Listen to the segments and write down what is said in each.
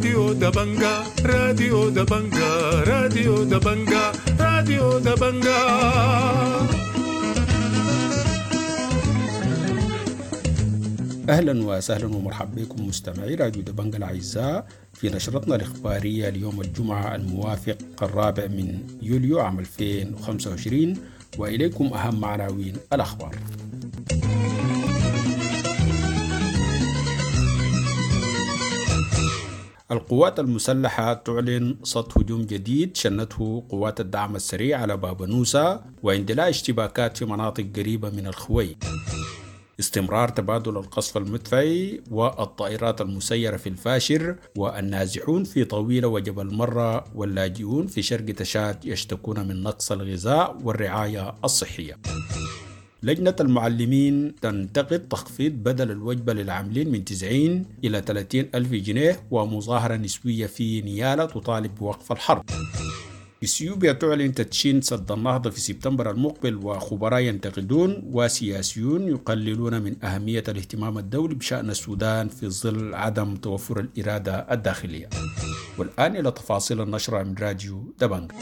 راديو دبنجا راديو دبنجا راديو دبنجا راديو دبنجا. أهلا وسهلا ومرحبا بكم مستمعي راديو دبنجا الأعزاء في نشرتنا الإخبارية اليوم الجمعة الموافق 4 يوليو عام 2025، وإليكم أهم عناوين الأخبار. القوات المسلحة تعلن صد هجوم جديد شنته قوات الدعم السريع على بابا نوسة واندلاع اشتباكات في مناطق قريبة من الخوي. استمرار تبادل القصف المدفعي والطائرات المسيرة في الفاشر، والنازحون في طويلة وجبل مرة واللاجئون في شرق تشاد يشتكون من نقص الغذاء والرعاية الصحية. لجنة المعلمين تنتقد تخفيض بدل الوجبة للعاملين من 90 إلى 30 ألف جنيه، ومظاهرة نسوية في نيالة تطالب بوقف الحرب. إثيوبيا تعلن تدشين سد النهضة في سبتمبر المقبل، وخبراء ينتقدون وسياسيون يقللون من أهمية الاهتمام الدولي بشأن السودان في ظل عدم توفر الإرادة الداخلية. والآن إلى تفاصيل النشرة من راديو دبنجا.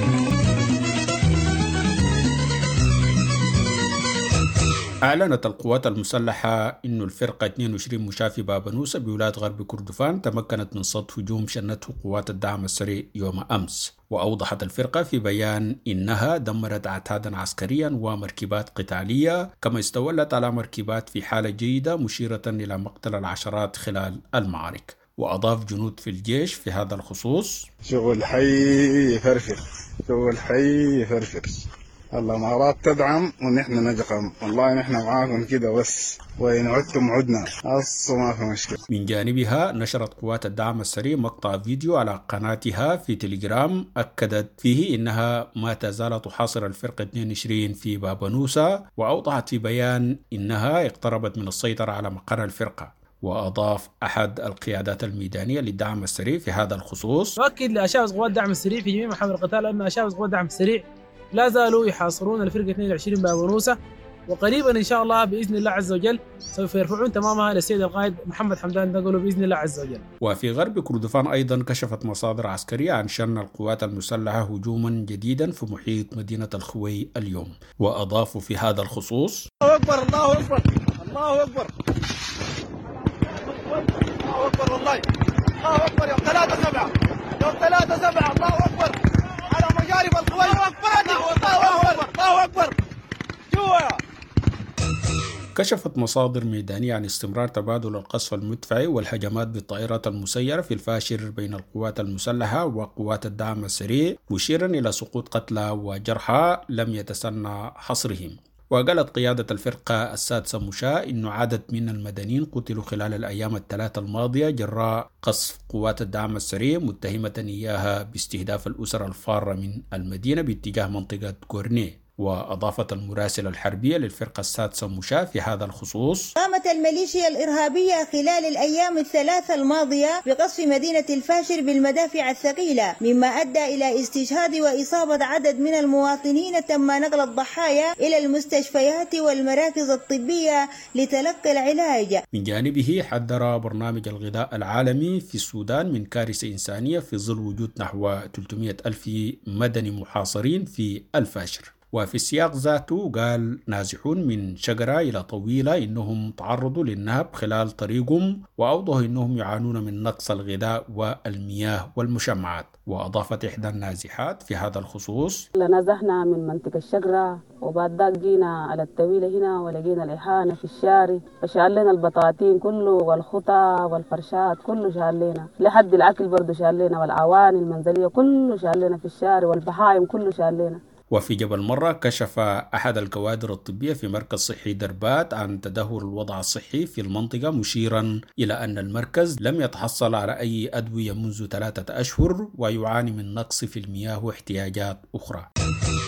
أعلنت القوات المسلحة أن الفرقة 22 مشاة في بابا نوسة بولاية غرب كردفان تمكنت من صد هجوم شنته قوات الدعم السريع يوم أمس. وأوضحت الفرقة في بيان إنها دمرت عتادا عسكريا ومركبات قتالية، كما استولت على مركبات في حالة جيدة، مشيرة إلى مقتل العشرات خلال المعارك. وأضاف جنود في الجيش في هذا الخصوص: شغل حي يفرفر، شغل حي يفرفر. الله مرات تدعم ونحن نجقم، والله نحن معاكم كده بس، وإن عدتم عدنا، ما في مشكلة. من جانبها نشرت قوات الدعم السريع مقطع فيديو على قناتها في تليجرام أكدت فيه إنها ما تزال تحاصر الفرقة 22 في بابا نوسة، وأوضحت في بيان إنها اقتربت من السيطرة على مقر الفرقة. وأضاف أحد القيادات الميدانية للدعم السريع في هذا الخصوص: أؤكد لأشاوس قوات الدعم السريع في جميع محاور القتال أن أشاوس قوات الدعم السريع لا زالوا يحاصرون الفرقة 22 بابا نوسة، وقريبا إن شاء الله بإذن الله عز وجل سوف يرفعون تمامها للسيد القائد محمد حمدان دغلو بإذن الله عز وجل. وفي غرب كردفان أيضا كشفت مصادر عسكرية عن شن القوات المسلحة هجوما جديدا في محيط مدينة الخوي اليوم. وأضافوا في هذا الخصوص: الله أكبر الله أكبر الله أكبر الله أكبر والله الله أكبر. يوم 3/7 يوم 3/7 الله أكبر على مجارب الخوي. الله أكبر الله أكبر جوا. كشفت مصادر ميدانية عن استمرار تبادل القصف المدفعي والهجمات بالطائرات المسيرة في الفاشر بين القوات المسلحة وقوات الدعم السريع، مشيرا إلى سقوط قتلى وجرحى لم يتسنى حصرهم. وقالت قيادة الفرقة 6 مشاة إنه عدد من المدنيين قتلوا خلال الأيام الثلاثة الماضية جراء قصف قوات الدعم السريع، متهمة إياها باستهداف الأسر الفارة من المدينة باتجاه منطقة كورنيه. وأضافت المراسلة الحربية للفرقة 6 مشاة في هذا الخصوص: قامت الميليشيا الإرهابية خلال الأيام الثلاثة الماضية بقصف مدينة الفاشر بالمدافع الثقيلة، مما أدى إلى استشهاد وإصابة عدد من المواطنين. تم نقل الضحايا إلى المستشفيات والمراكز الطبية لتلقي العلاج. من جانبه حذر برنامج الغذاء العالمي في السودان من كارثة إنسانية في ظل وجود نحو 300 ألف مدني محاصرين في الفاشر. وفي السياق ذاته قال نازحون من شجرة إلى طويلة إنهم تعرضوا للنهب خلال طريقهم، وأوضحوا إنهم يعانون من نقص الغذاء والمياه والمشمعات. وأضافت إحدى النازحات في هذا الخصوص: نزحنا من منطقة الشجرة وبعد ذاك جينا على الطويلة هنا ولقينا الإحانة في الشارع، فشال لنا البطاطين كله والخطى والفرشات كله شال لنا، لحد الأكل برضو شال لنا، والأواني المنزلية كله شال لنا في الشارع، والبهائم كله شال لنا. وفي جبل مرة كشف أحد الكوادر الطبية في مركز صحي دربات عن تدهور الوضع الصحي في المنطقة، مشيرا إلى أن المركز لم يتحصل على أي أدوية منذ 3 أشهر، ويعاني من نقص في المياه واحتياجات أخرى.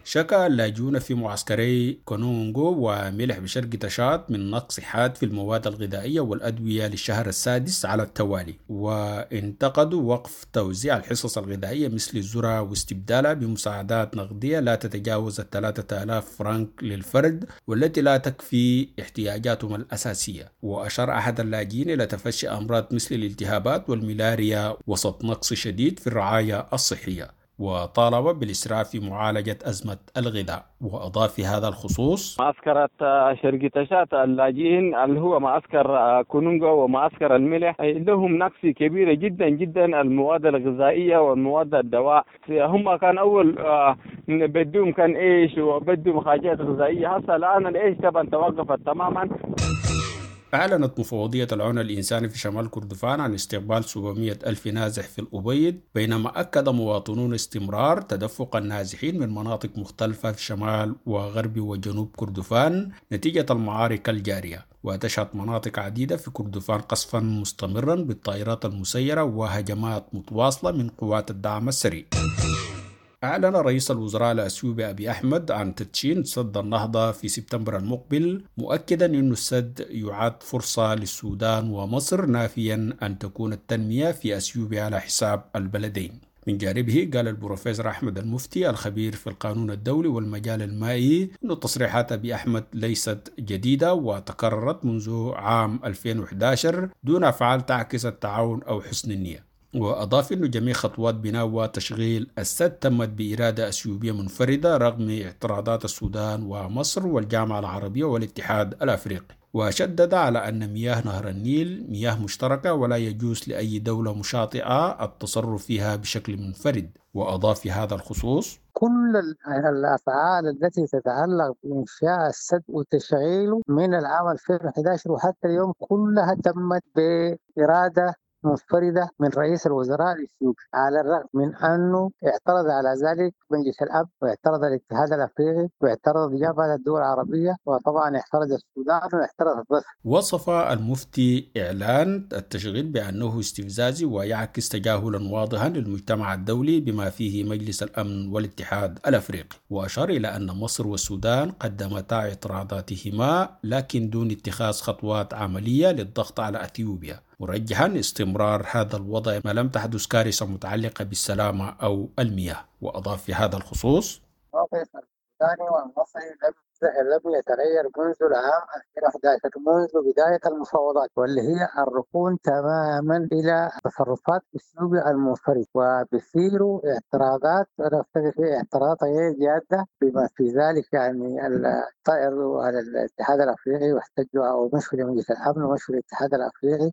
شكى اللاجئون في معسكري كونونغو وملح بشرق تشاد من نقص حاد في المواد الغذائية والأدوية للشهر السادس على التوالي، وانتقدوا وقف توزيع الحصص الغذائية مثل الذرة واستبدالها بمساعدات نقدية لا تتجاوز 3000 فرنك للفرد والتي لا تكفي احتياجاتهم الأساسية. وأشار أحد اللاجئين إلى تفشي أمراض مثل الالتهابات والملاريا وسط نقص شديد في الرعاية الصحية، وطالب بالإسراع في معالجة أزمة الغذاء. وأضاف في هذا الخصوص: معسكرات شرق تشات اللاجئين اللي هو معسكر كونونغو ومعسكر الملح لهم نقص كبيرة جدا جدا المواد الغذائية والمواد الدواء. هم كان أول بدهم كان إيش وبدهم حاجات غذائية، هسه الآن الإيش طبعا توقفت تماما. أعلنت مفوضية العون الإنساني في شمال كردفان عن استقبال 700 ألف نازح في الأبيض، بينما أكد مواطنون استمرار تدفق النازحين من مناطق مختلفة في شمال وغرب وجنوب كردفان نتيجة المعارك الجارية. وتشهد مناطق عديدة في كردفان قصفا مستمرا بالطائرات المسيرة وهجمات متواصلة من قوات الدعم السريع. أعلن رئيس الوزراء الأثيوبي أبي أحمد عن تدشين سد النهضة في سبتمبر المقبل، مؤكدا أن السد يعد فرصة للسودان ومصر، نافيا أن تكون التنمية في أثيوبيا على حساب البلدين. من جانبه قال البروفيسور أحمد المفتي الخبير في القانون الدولي والمجال المائي أن تصريحات أبي أحمد ليست جديدة وتكررت منذ عام 2011 دون أفعال تعكس التعاون أو حسن النية. وأضاف أن جميع خطوات بناء وتشغيل السد تمت بإرادة أثيوبية منفردة رغم اعتراضات السودان ومصر والجامعة العربية والاتحاد الأفريقي. وشدد على أن مياه نهر النيل مياه مشتركة ولا يجوز لأي دولة مشاطئة التصرف فيها بشكل منفرد. وأضاف في هذا الخصوص: كل الأفعال التي تتعلق بإنشاء السد وتشغيله من العام 2011 وحتى اليوم كلها تمت بإرادة منفردة من رئيس الوزراء الإثيوبي، على الرغم من أنه اعترض على ذلك مجلس الأمن واعترض الاتحاد الأفريقي واعترض جامعة الدول العربية وطبعا اعترض السودان واعترض مصر. وصف المفتي إعلان التشغيل بأنه استفزازي ويعكس تجاهلا واضحا للمجتمع الدولي بما فيه مجلس الأمن والاتحاد الأفريقي، وأشار إلى أن مصر والسودان قدمتا اعتراضاتهما لكن دون اتخاذ خطوات عملية للضغط على أثيوبيا، مرجحا استمرار هذا الوضع ما لم تحدث كارثة متعلقة بالسلامة أو المياه. وأضاف في هذا الخصوص: موقف السوداني والمصري لم يتغير منذ العام 2011 منذ بداية المفاوضات، واللي هي الركون تماما إلى تصرفات أثيوبيا المنفرد، وبيصيروا اعتراضات اعتراضات غير جادة بما في ذلك يعني الطائر على الاتحاد الأفريقي واحتجوا أو مشوا لمجلس الأمن ومشوا للاتحاد الأفريقي.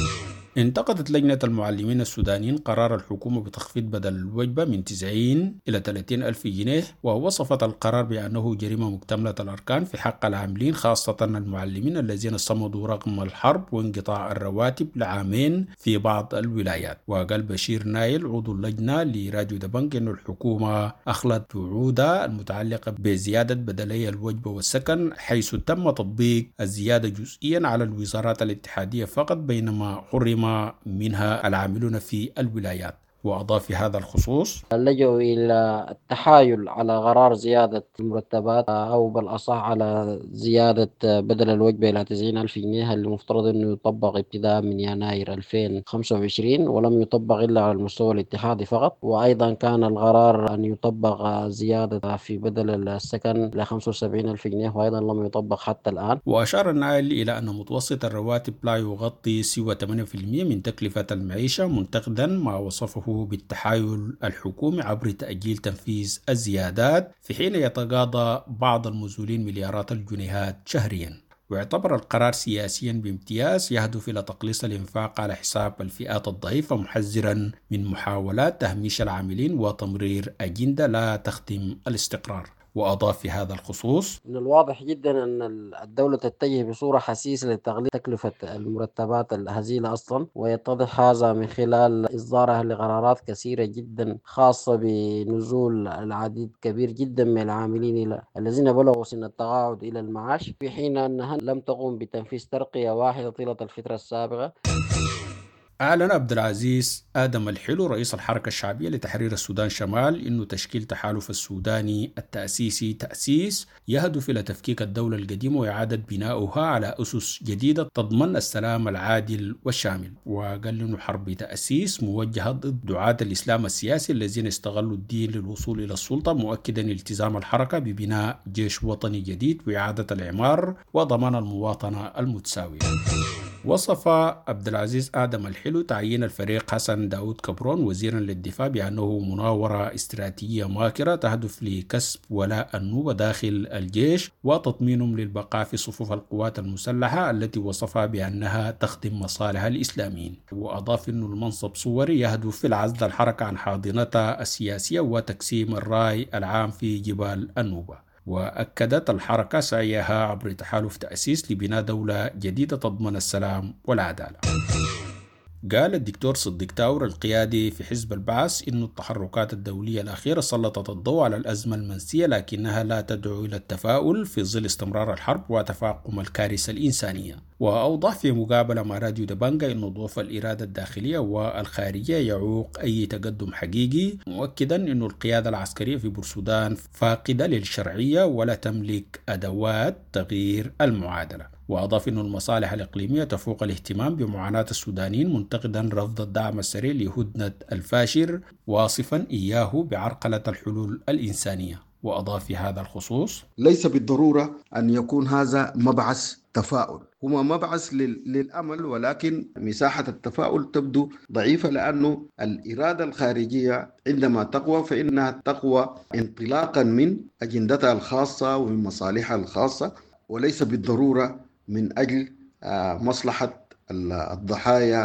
انتقدت لجنة المعلمين السودانيين قرار الحكومة بتخفيض بدل الوجبة من 90 إلى 30 ألف جنيه، ووصفت القرار بأنه جريمة مكتملة الأركان في حق العاملين خاصة المعلمين الذين صمدوا رغم الحرب وانقطاع الرواتب لعامين في بعض الولايات. وقال بشير نايل عضو اللجنة لراديو دبنك أن الحكومة أخلت وعودها المتعلقة بزيادة بدلي الوجبة والسكن، حيث تم تطبيق الزيادة جزئيا على الوزارات الاتحادية فقط، بينما حرم منها العاملون في الولايات. وأضاف في هذا الخصوص: لجوا إلى التحايل على قرار زيادة المرتبات أو بالأصح على زيادة بدل الوجبة إلى 90,000 جنيه اللي مفترض أنه يطبق ابتداء من يناير 2025 ولم يطبق إلا على المستوى الاتحادي فقط. وأيضا كان القرار أن يطبق زيادة في بدل السكن إلى 75,000 جنيه وأيضا لم يطبق حتى الآن. وأشار النائل إلى أن متوسط الرواتب لا يغطي سوى 8% من تكلفة المعيشة، منتقدا ما وصفه بالتحايل الحكومي عبر تأجيل تنفيذ الزيادات في حين يتقاضى بعض المسؤولين مليارات الجنيهات شهريا. واعتبر القرار سياسيا بامتياز يهدف إلى تقليص الإنفاق على حساب الفئات الضعيفة، محذرا من محاولات تهميش العاملين وتمرير أجندة لا تخدم الاستقرار. وأضاف في هذا الخصوص: من الواضح جدا أن الدولة تتجه بصورة حسيسة لتقليل تكلفة المرتبات الهزيلة أصلا، ويتضح هذا من خلال إصدارها لقرارات كثيرة جدا خاصة بنزول العديد كبير جدا من العاملين الذين بلغوا سن التقاعد إلى المعاش، في حين أنها لم تقوم بتنفيذ ترقية واحدة طيلة الفترة السابقة. أعلن عبد العزيز آدم الحلو رئيس الحركة الشعبية لتحرير السودان شمال إنه تشكيل تحالف السوداني التأسيسي تأسيس يهدف إلى تفكيك الدولة القديمة وإعادة بناؤها على أسس جديدة تضمن السلام العادل والشامل. وقال إنه حرب تأسيس موجهة ضد دعاة الإسلام السياسي الذين استغلوا الدين للوصول إلى السلطة، مؤكدا التزام الحركة ببناء جيش وطني جديد وإعادة الإعمار وضمان المواطنة المتساوية. وصف عبد العزيز آدم الحلو تعيين الفريق حسن داود كبرون وزيرا للدفاع بأنه مناورة استراتيجية ماكرة تهدف لكسب ولاء النوبة داخل الجيش وتطمينهم للبقاء في صفوف القوات المسلحة التي وصفها بأنها تخدم مصالح الإسلاميين. وأضاف أن المنصب صوري يهدف في العزل الحركة عن حاضنتها السياسية وتقسيم الرأي العام في جبال النوبة. وأكدت الحركة سعيها عبر تحالف تأسيس لبناء دولة جديدة تضمن السلام والعدالة. قال الدكتور صديق تاور القيادي في حزب البعث إن التحركات الدولية الأخيرة سلطت الضوء على الأزمة المنسية، لكنها لا تدعو إلى التفاؤل في ظل استمرار الحرب وتفاقم الكارثة الإنسانية. وأوضح في مقابلة مع راديو دبنجا إن ضعف الإرادة الداخلية والخارجية يعوق أي تقدم حقيقي، مؤكدا إن القيادة العسكرية في بورسودان فاقدة للشرعية ولا تملك أدوات تغيير المعادلة. وأضاف أن المصالح الإقليمية تفوق الاهتمام بمعاناة السودانيين، منتقدا رفض الدعم السريع لهدنة الفاشر واصفا إياه بعرقلة الحلول الإنسانية. وأضاف في هذا الخصوص: ليس بالضرورة أن يكون هذا مبعث تفاؤل، هو مبعث للأمل، ولكن مساحة التفاؤل تبدو ضعيفة، لأنه الإرادة الخارجية عندما تقوى فإنها تقوى انطلاقا من أجندتها الخاصة ومن مصالحها الخاصة، وليس بالضرورة من أجل مصلحة الضحايا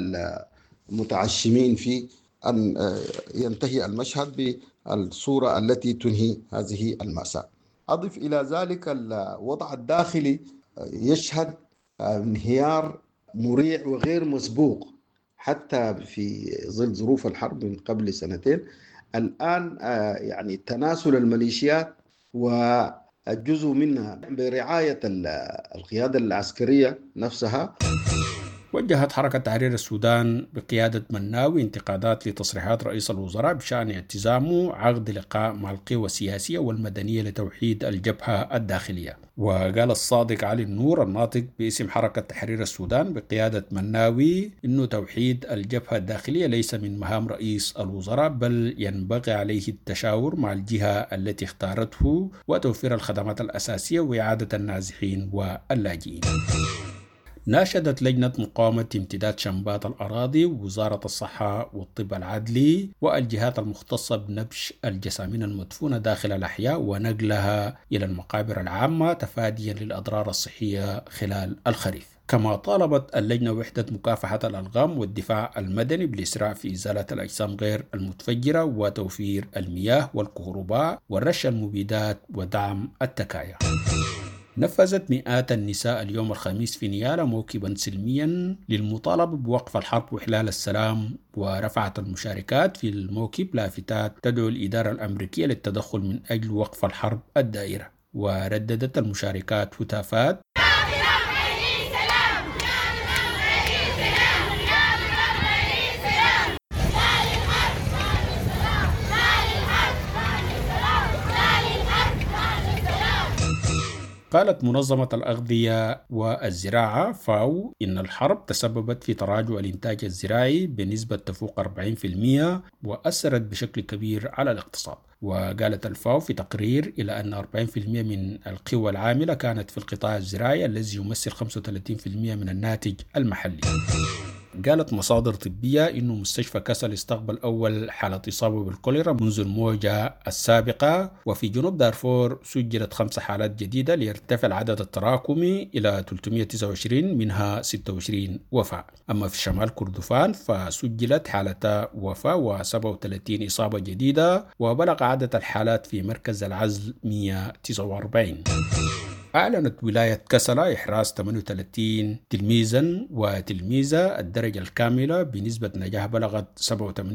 والمتعشمين في أن ينتهي المشهد بالصورة التي تنهي هذه المأساة. أضف إلى ذلك الوضع الداخلي يشهد انهيار مريع وغير مسبوق حتى في ظل ظروف الحرب من قبل سنتين. الآن يعني تناسل الميليشيات والجزء منها برعاية القيادة العسكرية نفسها. وجهت حركة تحرير السودان بقيادة مناوي انتقادات لتصريحات رئيس الوزراء بشأن اعتزامه عقد لقاء مع القوى السياسية والمدنية لتوحيد الجبهة الداخلية. وقال الصادق علي النور الناطق باسم حركة تحرير السودان بقيادة مناوي إنه توحيد الجبهة الداخلية ليس من مهام رئيس الوزراء، بل ينبغي عليه التشاور مع الجهة التي اختارته وتوفير الخدمات الأساسية وإعادة النازحين واللاجئين. ناشدت لجنة مقاومة امتداد شنبات الأراضي ووزارة الصحة والطب العدلي والجهات المختصة بنبش الجسامين المدفونة داخل الأحياء ونقلها إلى المقابر العامة تفاديا للأضرار الصحية خلال الخريف. كما طالبت اللجنة وحدة مكافحة الألغام والدفاع المدني بالإسراع في إزالة الأجسام غير المتفجرة وتوفير المياه والكهرباء والرش المبيدات ودعم التكايا. نفذت مئات النساء اليوم الخميس في نيالا موكبا سلميا للمطالبة بوقف الحرب وإحلال السلام، ورفعت المشاركات في الموكب لافتات تدعو الإدارة الأمريكية للتدخل من أجل وقف الحرب الدائرة. ورددت المشاركات هتافات قالت منظمة الأغذية والزراعة فاو إن الحرب تسببت في تراجع الإنتاج الزراعي بنسبة تفوق 40% وأثرت بشكل كبير على الاقتصاد. وقالت الفاو في تقرير إلى أن 40% من القوى العاملة كانت في القطاع الزراعي الذي يمثل 35% من الناتج المحلي. قالت مصادر طبية إنه مستشفى كسل استقبل أول حالة إصابة بالكوليرا منذ الموجة السابقة، وفي جنوب دارفور سجلت 5 حالات جديدة ليرتفع العدد التراكمي إلى 329 منها 26 وفاة. أما في شمال كردفان فسجلت حالة وفاة و37 إصابة جديدة، وبلغ عدد الحالات في مركز العزل 149. أعلنت ولاية كسلا إحراز 38 تلميذا وتلميذة الدرجة الكاملة بنسبة نجاح بلغت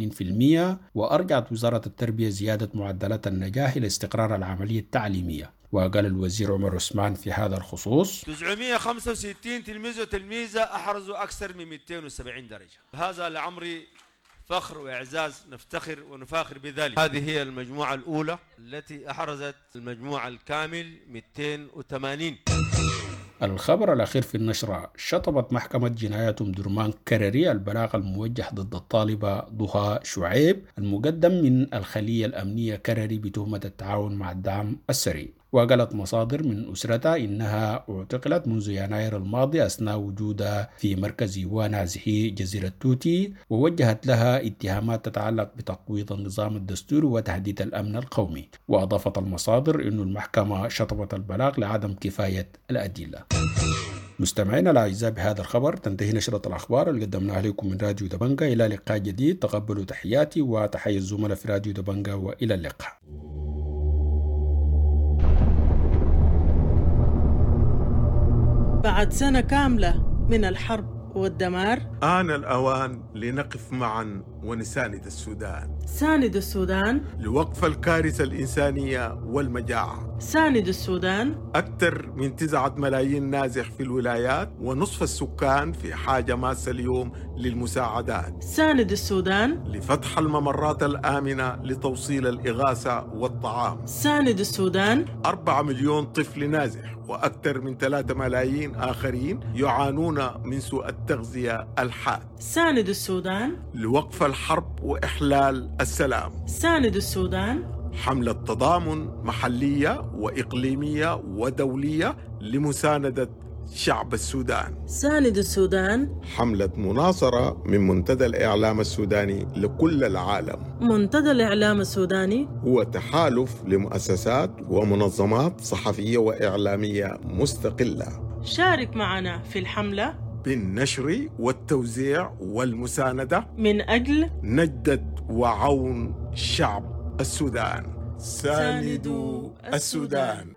87%، وأرجعت وزارة التربية زيادة معدلات النجاح إلى استقرار العملية التعليمية. وقال الوزير عمر عثمان في هذا الخصوص: 965 تلميذ وتلميذة أحرزوا أكثر من 270 درجة. هذا لعمري فخر وإعزاز، نفتخر ونفاخر بذلك. هذه هي المجموعة الأولى التي أحرزت المجموع الكامل 280. الخبر الأخير في النشرة: شطبت محكمة جنايات أم درمان كرري البلاغ الموجه ضد الطالبة ضحى شعيب المقدم من الخلية الأمنية كرري بتهمة التعاون مع الدعم السريع. وقالت مصادر من أسرتها إنها اعتقلت منذ يناير الماضي أثناء وجودها في مركز إيوانا زحي جزيرة توتي، ووجهت لها اتهامات تتعلق بتقويض النظام الدستوري وتهديد الأمن القومي. وأضافت المصادر أن المحكمة شطبت البلاغ لعدم كفاية الأدلة. مستمعينا الأعزاء، بهذا الخبر تنتهي نشرة الأخبار اللي قدمناها لكم من راديو دبنجا. إلى لقاء جديد، تقبلوا تحياتي وتحية الزملاء في راديو دبنجا، وإلى اللقاء. بعد سنة كاملة من الحرب والدمار، آن الأوان لنقف معا ونساند السودان. ساند السودان لوقف الكارثة الإنسانية والمجاعة. ساند السودان. أكثر من 9 ملايين نازح في الولايات، ونصف السكان في حاجة ماسة اليوم للمساعدات. ساند السودان. لفتح الممرات الآمنة لتوصيل الإغاثة والطعام. ساند السودان. 4 مليون طفل نازح وأكثر من 3 ملايين آخرين يعانون من سوء التغذية الحاد. ساند السودان. لوقف الحرب وإحلال السلام. ساند السودان. حملة تضامن محلية وإقليمية ودولية لمساندة شعب السودان. ساند السودان. حملة مناصرة من منتدى الإعلام السوداني لكل العالم. منتدى الإعلام السوداني هو تحالف لمؤسسات ومنظمات صحفية وإعلامية مستقلة. شارك معنا في الحملة بالنشر والتوزيع والمساندة من أجل نجدة وعون شعب السودان. ساندوا السودان.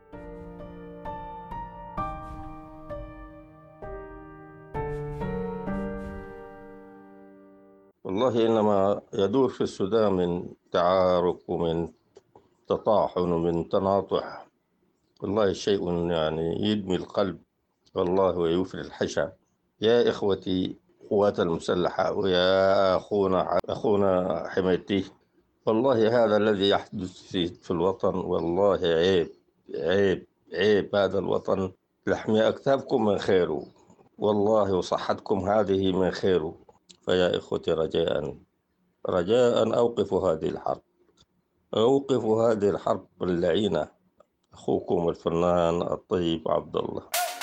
والله إنما يدور في السودان من تعارك ومن تطاحن ومن تناطح، والله شيء يعني يدمي القلب والله ويوفي الحشا. يا إخوتي قوات المسلحة ويا أخونا حميتي، والله هذا الذي يحدث في الوطن والله عيب عيب عيب. هذا الوطن لحمي أكتافكم من خيره والله، وصحتكم هذه من خيره. فيا إخوتي رجاء أوقفوا هذه الحرب، أوقفوا هذه الحرب اللعينة. أخوكم الفنان الطيب عبد الله.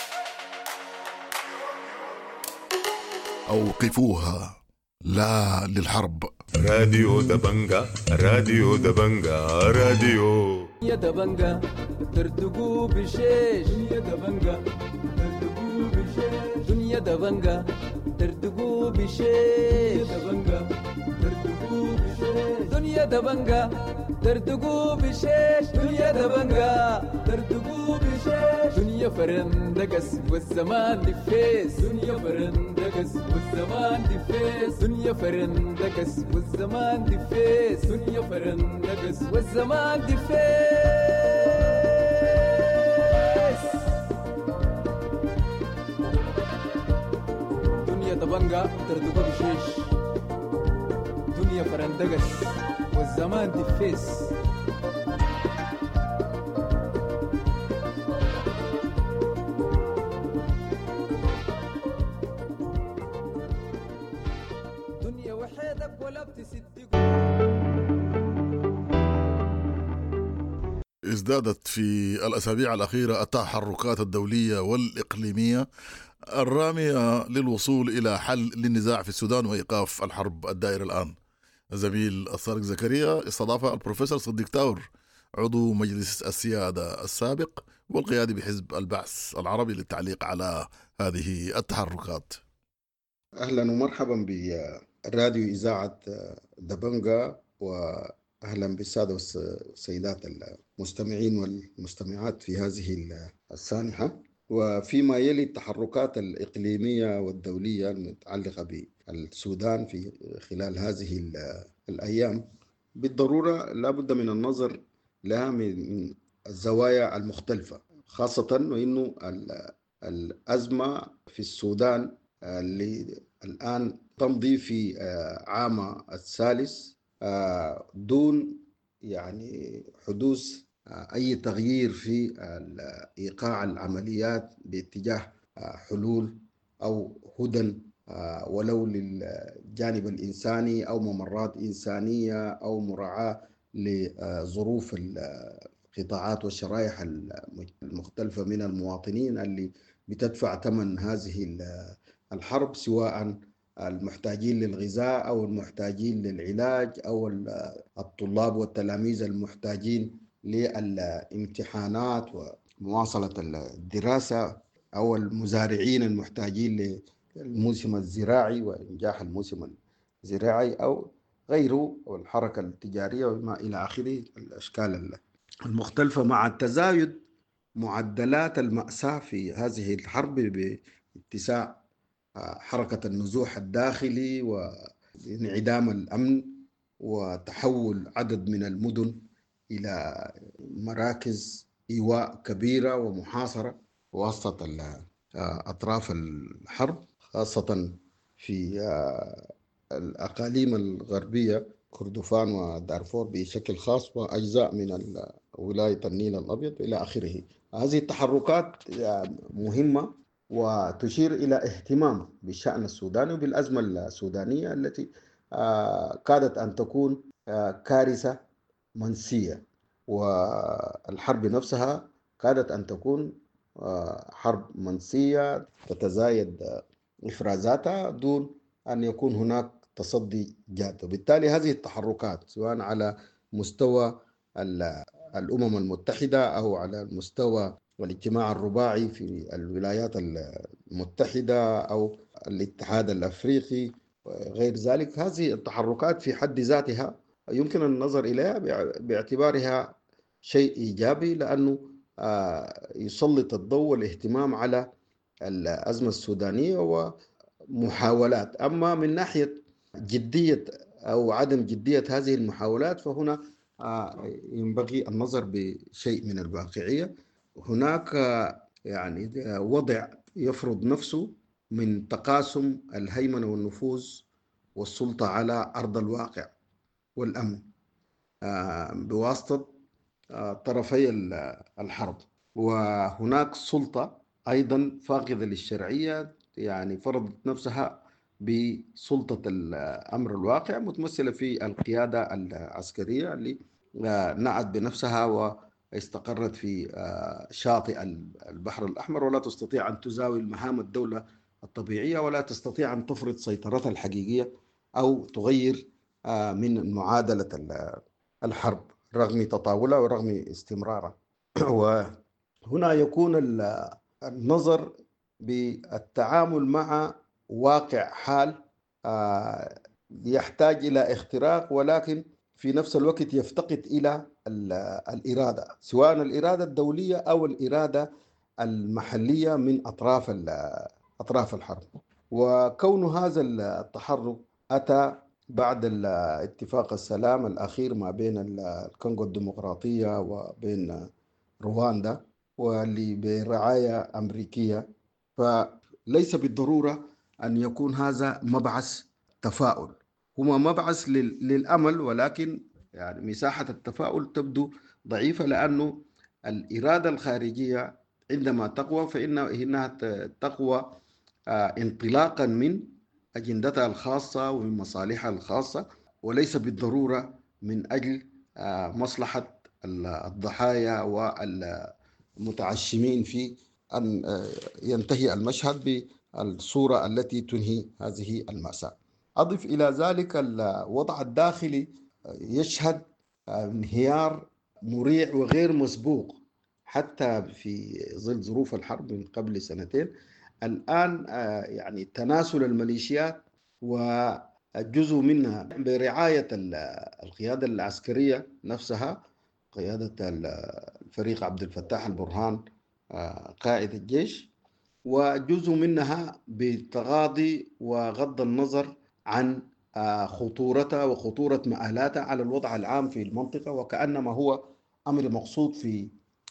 أوقفوها، لا للحرب. راديو دبنجا، راديو دبنجا، راديو يا دبنجا ترتقوا بشيش. يا دبنجا ترتقوا بشيش. دنيا دبنجا ترتقوا بشيش. يا دبنجا ترتقوا بشيش. دنيا دبنجا ترتقوا بشيش. دنيا دبنجا ترتقوا بشيش. دنيا فرندقس والزمان دفيس. دنيا فرندقس والزمان دفيس. دنيا فرندقس والزمان دفيس. دنيا فرندقس والزمان دفيس. دنيا دبنجا ترتقوا بشيش. دنيا فرندقس والزمان دفيس. دنيا وحيدك ولا بتصدق. ازدادت في الأسابيع الأخيرة التحركات الدولية والإقليمية الرامية للوصول إلى حل للنزاع في السودان وإيقاف الحرب الدائرة الآن. زميل الصارق زكريا استضاف البروفيسور صديق تاور عضو مجلس السيادة السابق والقيادي بحزب البعث العربي للتعليق على هذه التحركات. أهلا ومرحبا براديو إذاعة دبنجا، وأهلا بالسادة والسيدات المستمعين والمستمعات في هذه السانحة. وفيما يلي التحركات الإقليمية والدولية المتعلقة بالسودان في خلال هذه الأيام، بالضرورة لابد من النظر لها من الزوايا المختلفة، خاصة وإنه الأزمة في السودان اللي الآن تمضي في عام الثالث دون يعني حدوث أي تغيير في إيقاع العمليات باتجاه حلول أو هدى ولو للجانب الإنساني أو ممرات إنسانية أو مراعاة لظروف القطاعات والشرائح المختلفة من المواطنين اللي بتدفع ثمن هذه الحرب، سواء المحتاجين للغذاء أو المحتاجين للعلاج أو الطلاب والتلاميذ المحتاجين للامتحانات ومواصلة الدراسة أو المزارعين المحتاجين للموسم الزراعي وإنجاح الموسم الزراعي أو غيره، والحركة التجارية وما إلى آخره الأشكال المختلفة، مع تزايد معدلات المأساة في هذه الحرب باتساع حركة النزوح الداخلي وانعدام الأمن وتحول عدد من المدن إلى مراكز إيواء كبيرة ومحاصرة وسط أطراف الحرب، خاصة في الأقاليم الغربية كردفان ودارفور بشكل خاص وأجزاء من ولاية النيل الأبيض إلى آخره. هذه التحركات مهمة وتشير إلى اهتمام بالشأن السوداني وبالأزمة السودانية التي كادت أن تكون كارثة منسية، والحرب نفسها كادت أن تكون حرب منسية تتزايد إفرازاتها دون أن يكون هناك تصدي جاد. وبالتالي هذه التحركات سواء على مستوى الأمم المتحدة أو على مستوى والاجتماع الرباعي في الولايات المتحدة أو الاتحاد الأفريقي وغير ذلك، هذه التحركات في حد ذاتها يمكن النظر إليها باعتبارها شيء إيجابي، لأنه يسلط الضوء والاهتمام على الأزمة السودانية ومحاولات. أما من ناحية جدية أو عدم جدية هذه المحاولات فهنا ينبغي النظر بشيء من الواقعية. هناك يعني وضع يفرض نفسه من تقاسم الهيمنة والنفوذ والسلطة على أرض الواقع والأمن بواسطة طرفي الحرب، وهناك سلطة أيضا فاقدة للشرعية يعني فرضت نفسها بسلطة الأمر الواقع متمثلة في القيادة العسكرية اللي نعت بنفسها واستقرت في شاطئ البحر الأحمر ولا تستطيع أن تزاول مهام الدولة الطبيعية ولا تستطيع أن تفرض سيطرتها الحقيقية أو تغير من معادلة الحرب رغم تطاولها ورغم استمرارها. وهنا يكون النظر بالتعامل مع واقع حال يحتاج إلى اختراق، ولكن في نفس الوقت يفتقد إلى الإرادة، سواء الإرادة الدولية أو الإرادة المحلية من أطراف الحرب. وكون هذا التحرك أتى بعد اتفاق السلام الأخير ما بين الكونغو الديمقراطية وبين رواندا واللي برعاية أمريكية، فليس بالضرورة أن يكون هذا مبعث تفاؤل، هو مبعث للأمل، ولكن يعني مساحة التفاؤل تبدو ضعيفة، لأنه الإرادة الخارجية عندما تقوى فإنها تقوى انطلاقا من أجندتها الخاصة ومن مصالحها الخاصة، وليس بالضرورة من أجل مصلحة الضحايا والمتعشمين في أن ينتهي المشهد بالصورة التي تنهي هذه المأساة. أضف إلى ذلك الوضع الداخلي يشهد انهيار مريع وغير مسبوق حتى في ظل ظروف الحرب من قبل سنتين. الآن يعني تناسل الميليشيات وجزء منها برعاية القيادة العسكرية نفسها، قيادة الفريق عبد الفتاح البرهان قائد الجيش، وجزء منها بتغاضي وغض النظر عن خطورتها وخطورة مآلاتها على الوضع العام في المنطقة، وكأنما هو أمر مقصود في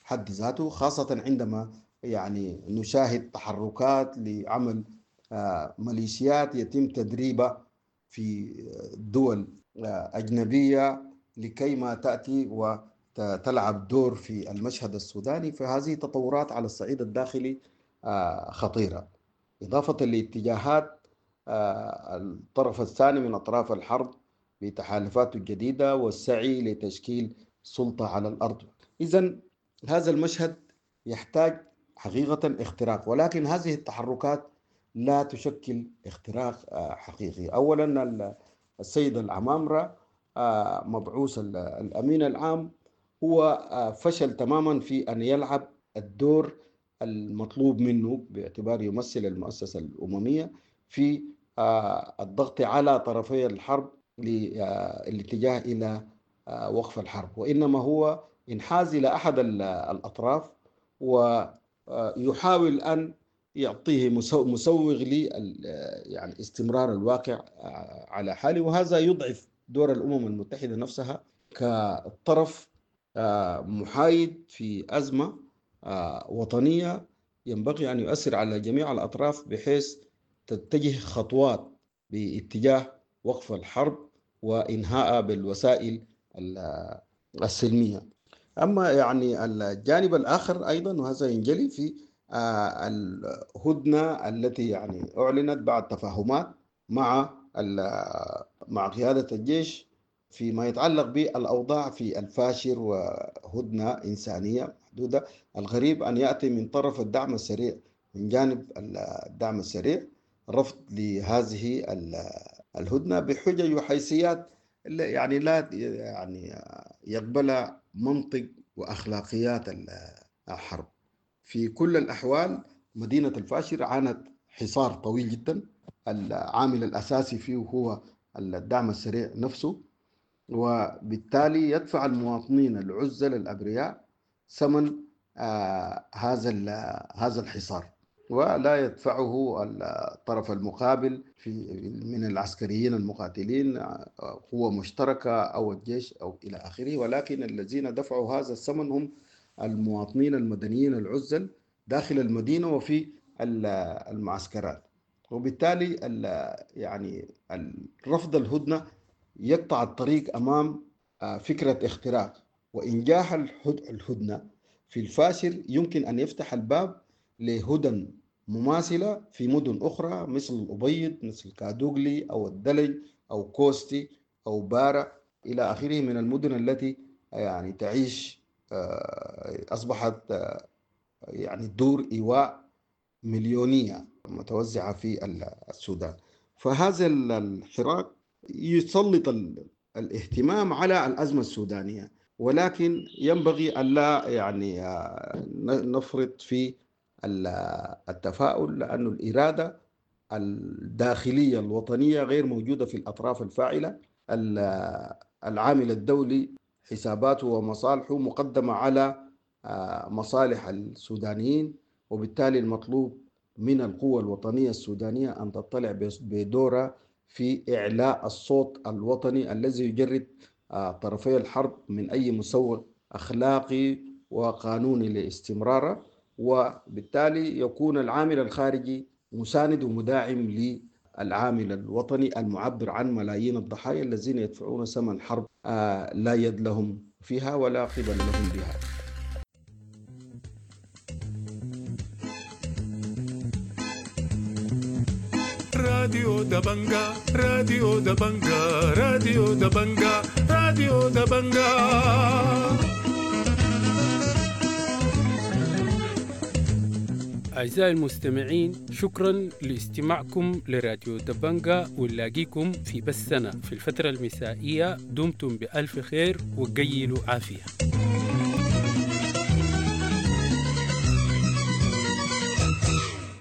حد ذاته، خاصة عندما يعني نشاهد تحركات لعمل ميليشيات يتم تدريبها في دول أجنبية لكي ما تأتي وتلعب دور في المشهد السوداني. فهذه تطورات على الصعيد الداخلي خطيرة، إضافة لاتجاهات الطرف الثاني من أطراف الحرب بتحالفاته الجديدة والسعي لتشكيل سلطة على الأرض. إذن هذا المشهد يحتاج حقيقة اختراق، ولكن هذه التحركات لا تشكل اختراق حقيقي. أولا السيد العمامرة مبعوث الأمين العام هو فشل تماما في أن يلعب الدور المطلوب منه باعتبار يمثل المؤسسة الأممية في الضغط على طرفي الحرب للاتجاه إلى وقف الحرب، وإنما هو انحاز إلى أحد الأطراف ويحاول أن يعطيه مسوغ يعني استمرار الواقع على حاله، وهذا يضعف دور الأمم المتحدة نفسها كطرف محايد في أزمة وطنية ينبغي أن يؤثر على جميع الأطراف بحيث تتجه خطوات باتجاه وقف الحرب وإنهاء بالوسائل السلمية. أما يعني الجانب الآخر أيضا، وهذا ينجلي في الهدنة التي يعني أعلنت بعد تفاهمات مع قيادة الجيش فيما يتعلق بالأوضاع في الفاشر وهدنة إنسانية محدودة. الغريب أن يأتي من طرف الدعم السريع، من جانب الدعم السريع، رفض لهذه الهدنة بحجج وحيثيات يعني لا يعني يقبل منطق وأخلاقيات الحرب. في كل الأحوال مدينة الفاشر عانت حصار طويل جدا، العامل الأساسي فيه هو الدعم السريع نفسه، وبالتالي يدفع المواطنين العزل الأبرياء ثمن هذا الحصار، ولا يدفعه الطرف المقابل من العسكريين المقاتلين، قوة مشتركة أو الجيش أو إلى آخره، ولكن الذين دفعوا هذا الثمن هم المواطنين المدنيين العزل داخل المدينة وفي المعسكرات. وبالتالي يعني رفض الهدنة يقطع الطريق أمام فكرة اختراق، وإنجاح الهدنة في الفاشر يمكن أن يفتح الباب لهدن مماثلة في مدن أخرى مثل الأبيض، مثل كادوغلي أو الدلج أو كوستي أو بارا إلى آخره من المدن التي يعني تعيش أصبحت يعني دور إيواء مليونية متوزعة في السودان. فهذا الحراك يسلط الاهتمام على الأزمة السودانية، ولكن ينبغي ألا يعني نفرط في التفاؤل، لأن الإرادة الداخلية الوطنية غير موجودة في الأطراف الفاعلة. العامل الدولي حساباته ومصالحه مقدمة على مصالح السودانيين، وبالتالي المطلوب من القوى الوطنية السودانية أن تطلع بدورها في إعلاء الصوت الوطني الذي يجرد طرفي الحرب من أي مسوغ أخلاقي وقانوني لاستمراره، وبالتالي يكون العامل الخارجي مساند ومداعم للعامل الوطني المعبر عن ملايين الضحايا الذين يدفعون ثمن حرب لا يد لهم فيها ولا قبل لهم بها. راديو دبنجا راديو دبنجا راديو دبنجا راديو دبنجا. أعزائي المستمعين، شكرا لاستماعكم لراديو دبنجا، ونلاقيكم في بثنا في الفترة المسائية. دمتم بألف خير وقيلوا عافية.